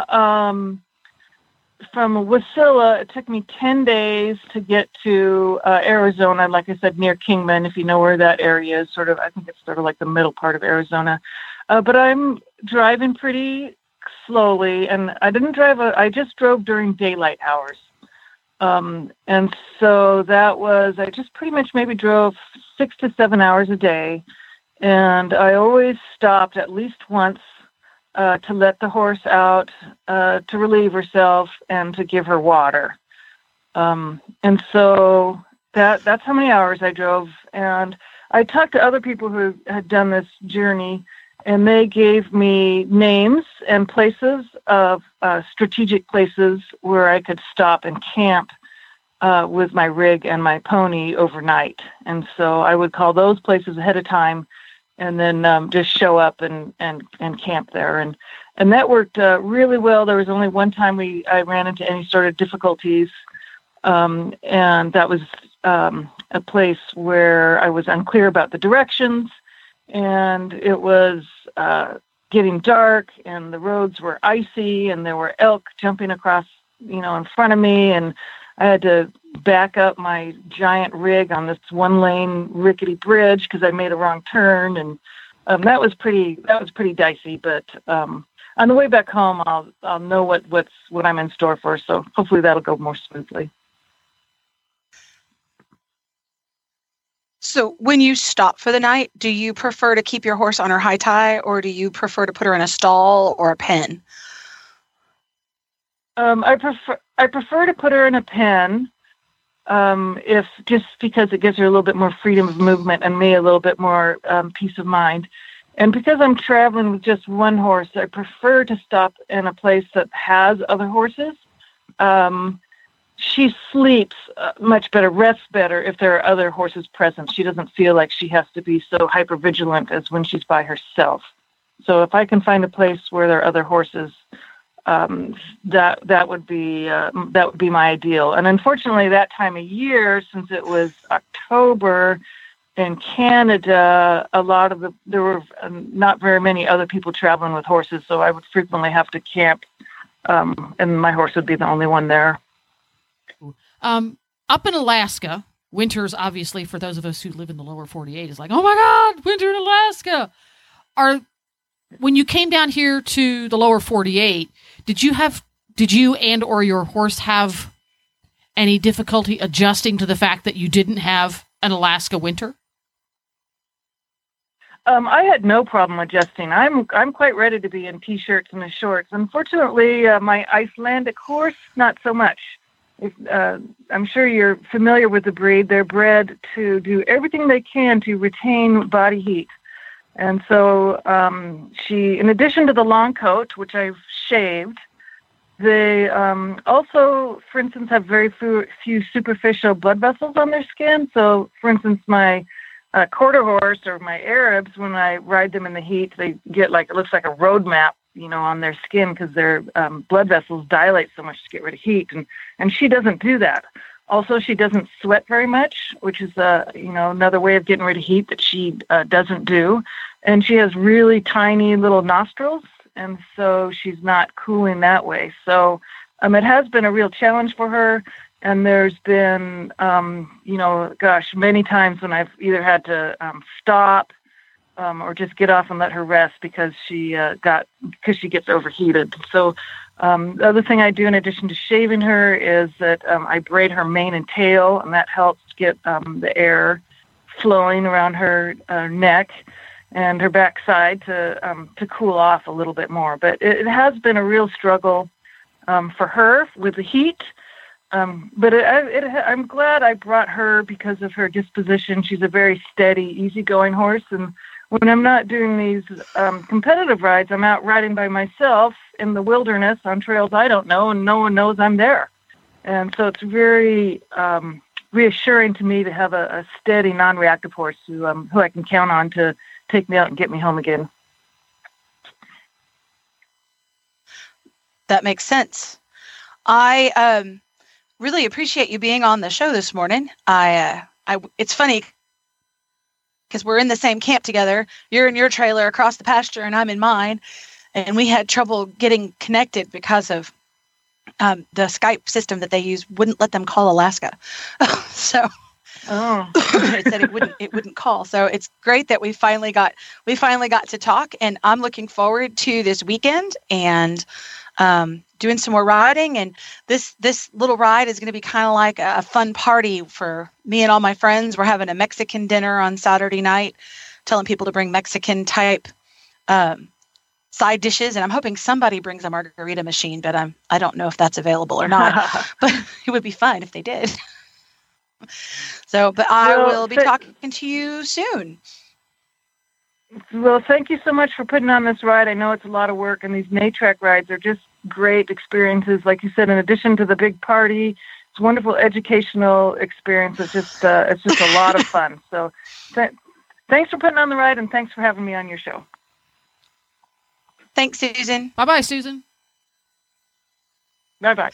Wasilla, it took me 10 days to get to Arizona, like I said, near Kingman, if you know where that area is, I think it's sort of like the middle part of Arizona. But I'm driving pretty slowly, and I just drove during daylight hours. And so I just pretty much maybe drove 6 to 7 hours a day. And I always stopped at least once to let the horse out, to relieve herself and to give her water. And so that's how many hours I drove. And I talked to other people who had done this journey, and they gave me names and places of strategic places where I could stop and camp with my rig and my pony overnight. And so I would call those places ahead of time and then just show up and camp there. And that worked really well. There was only one time I ran into any sort of difficulties, and that was a place where I was unclear about the directions, and it was getting dark, and the roads were icy, and there were elk jumping across, in front of me, and I had to back up my giant rig on this one-lane rickety bridge because I made a wrong turn, and that was pretty dicey. But on the way back home, I'll know what I'm in store for. So hopefully that'll go more smoothly. So when you stop for the night, do you prefer to keep your horse on her high tie, or do you prefer to put her in a stall or a pen? I prefer to put her in a pen, if just because it gives her a little bit more freedom of movement and me a little bit more peace of mind. And because I'm traveling with just one horse, I prefer to stop in a place that has other horses. She sleeps much better, rests better if there are other horses present. She doesn't feel like she has to be so hypervigilant as when she's by herself. So if I can find a place where there are other horses, that would be my ideal. And unfortunately, that time of year, since it was October in Canada, there were not very many other people traveling with horses, so I would frequently have to camp, and my horse would be the only one there. Up in Alaska, winters, obviously, for those of us who live in the lower 48, is like, oh my God, winter in Alaska. When you came down here to the lower 48, did you and or your horse have any difficulty adjusting to the fact that you didn't have an Alaska winter? I had no problem adjusting. I'm quite ready to be in t-shirts and shorts. Unfortunately, my Icelandic horse, not so much. I'm sure you're familiar with the breed. They're bred to do everything they can to retain body heat. And so she, in addition to the long coat, which I've shaved, they also, for instance, have very few superficial blood vessels on their skin. So, for instance, my quarter horse or my Arabs, when I ride them in the heat, they get it looks like a road map, on their skin because their blood vessels dilate so much to get rid of heat. And she doesn't do that. Also, she doesn't sweat very much, which is another way of getting rid of heat that she doesn't do. And she has really tiny little nostrils, and so she's not cooling that way. So it has been a real challenge for her. And there's been, many times when I've either had to stop or just get off and let her rest because she gets overheated. So the other thing I do in addition to shaving her is that I braid her mane and tail, and that helps get the air flowing around her neck and her backside to cool off a little bit more. But it has been a real struggle for her with the heat. But I'm glad I brought her because of her disposition. She's a very steady, easygoing horse, and when I'm not doing these competitive rides, I'm out riding by myself in the wilderness on trails I don't know, and no one knows I'm there. And so it's very reassuring to me to have a steady, non-reactive horse who I can count on to take me out and get me home again. That makes sense. I really appreciate you being on the show this morning. It's funny because we're in the same camp together. You're in your trailer across the pasture and I'm in mine. And we had trouble getting connected because of the Skype system that they use wouldn't let them call Alaska. So it said it wouldn't call. So it's great that we finally got to talk, and I'm looking forward to this weekend and doing some more riding. And this little ride is going to be kind of like a fun party for me and all my friends. We're having a Mexican dinner on Saturday night, telling people to bring Mexican type side dishes, and I'm hoping somebody brings a margarita machine, but I don't know if that's available or not. But it would be fun if they did. But I will be talking to you soon. Well, thank you so much for putting on this ride. I know it's a lot of work, and these NATRAC rides are just great experiences. Like you said, in addition to the big party, it's a wonderful educational experience. It's just a lot of fun. So thanks for putting on the ride, and thanks for having me on your show. Thanks, Susan. Bye-bye, Susan. Bye-bye.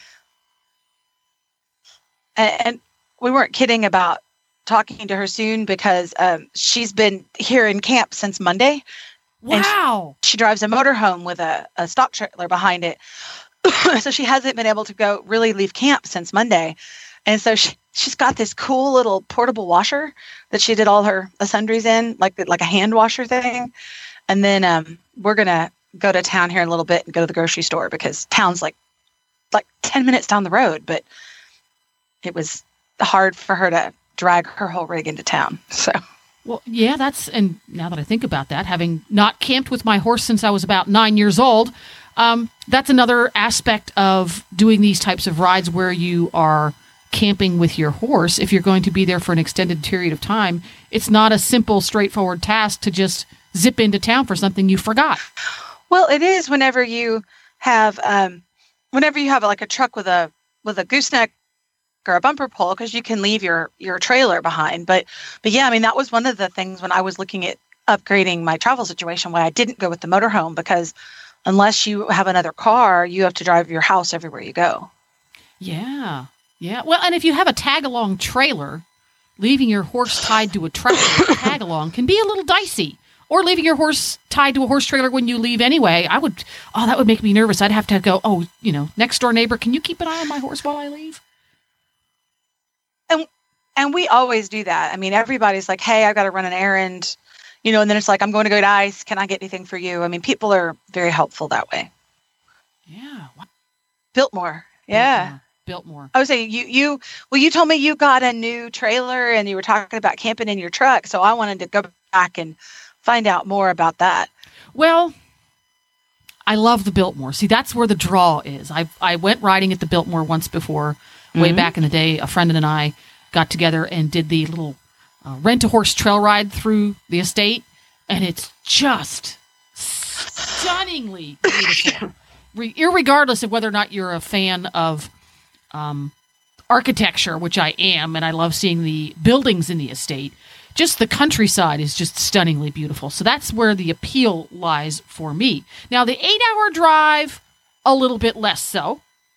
And we weren't kidding about talking to her soon because she's been here in camp since Monday. Wow. She drives a motorhome with a stock trailer behind it. So she hasn't been able to really leave camp since Monday. And so she's got this cool little portable washer that she did all her sundries in, like a hand washer thing. And then we're going to go to town here in a little bit and go to the grocery store because town's like 10 minutes down the road. But it was hard for her to drag her whole rig into town. So, well, yeah, and now that I think about that, having not camped with my horse since I was about 9 years old, that's another aspect of doing these types of rides where you are camping with your horse. If you're going to be there for an extended period of time, it's not a simple, straightforward task to just zip into town for something you forgot. Well, it is whenever you have like a truck with a gooseneck or a bumper pole, because you can leave your trailer behind. But yeah, I mean, that was one of the things when I was looking at upgrading my travel situation, why I didn't go with the motorhome, because unless you have another car, you have to drive your house everywhere you go. Yeah. Yeah. Well, and if you have a tag-along trailer, leaving your horse tied to a tractor tag-along can be a little dicey. Or leaving your horse tied to a horse trailer when you leave anyway. That would make me nervous. I'd have to go, next door neighbor, can you keep an eye on my horse while I leave? And we always do that. I mean, everybody's like, hey, I've got to run an errand, and then it's like, I'm going to go to ICE. Can I get anything for you? I mean, people are very helpful that way. Yeah. Biltmore. Yeah. Biltmore. I would say you told me you got a new trailer and you were talking about camping in your truck. So I wanted to go back and find out more about that. Well, I love the Biltmore. See, that's where the draw is. I went riding at the Biltmore once before, way back in the day. A friend and I got together and did the little rent-a-horse trail ride through the estate, and it's just stunningly beautiful. Irregardless of whether or not you're a fan of architecture, which I am, and I love seeing the buildings in the estate, just the countryside is just stunningly beautiful. So that's where the appeal lies for me. Now, the 8-hour drive, a little bit less so.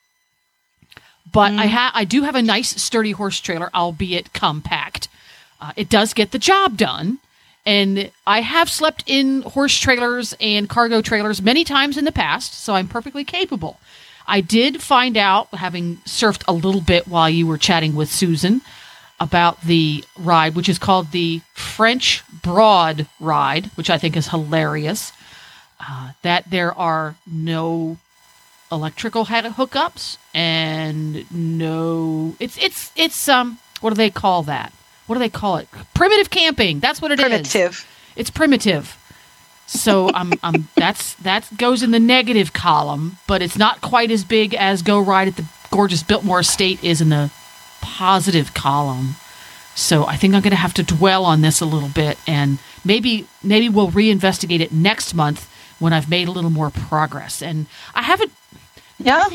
But I do have a nice, sturdy horse trailer, albeit compact. It does get the job done. And I have slept in horse trailers and cargo trailers many times in the past, so I'm perfectly capable. I did find out, having surfed a little bit while you were chatting with Susan, about the ride, which is called the French Broad Ride, which I think is hilarious, that there are no electrical hookups and no, it's what do they call that? What do they call it? Primitive camping. That's what it is. It's primitive. So that goes in the negative column, but it's not quite as big as Go Ride at the gorgeous Biltmore Estate is in the positive column. So I think I'm going to have to dwell on this a little bit, and maybe we'll reinvestigate it next month when I've made a little more progress. And I haven't. Yeah.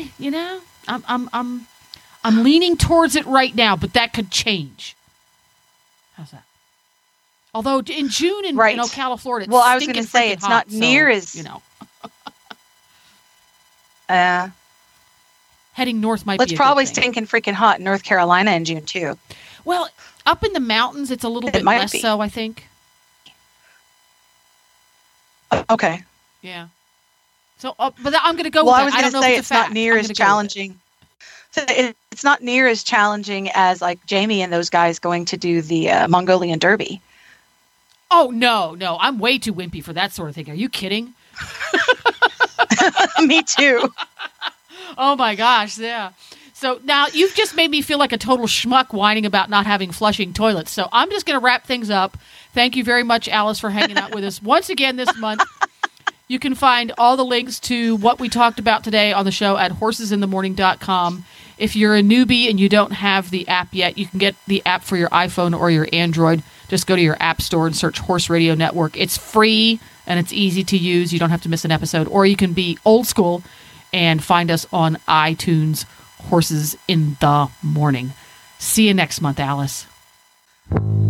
I'm leaning towards it right now, but that could change. How's that? Although in June in Ocala, Florida, it's I was going to say it's hot, not near as heading north might be. It's probably stinking freaking hot in North Carolina in June too. Well, up in the mountains, it's a little bit less so, I think. Okay. Yeah. So, but I'm going to go with that. I was going to say it's not near as challenging. So it's not near as challenging as like Jamie and those guys going to do the Mongolian Derby. Oh, no. I'm way too wimpy for that sort of thing. Are you kidding? Me too. Oh, my gosh. Yeah. So now you've just made me feel like a total schmuck whining about not having flushing toilets. So I'm just going to wrap things up. Thank you very much, Alice, for hanging out with us once again this month. You can find all the links to what we talked about today on the show at horsesinthemorning.com. If you're a newbie and you don't have the app yet, you can get the app for your iPhone or your Android. Just go to your app store and search Horse Radio Network. It's free and it's easy to use. You don't have to miss an episode. Or you can be old school and find us on iTunes, Horses in the Morning. See you next month, Alice.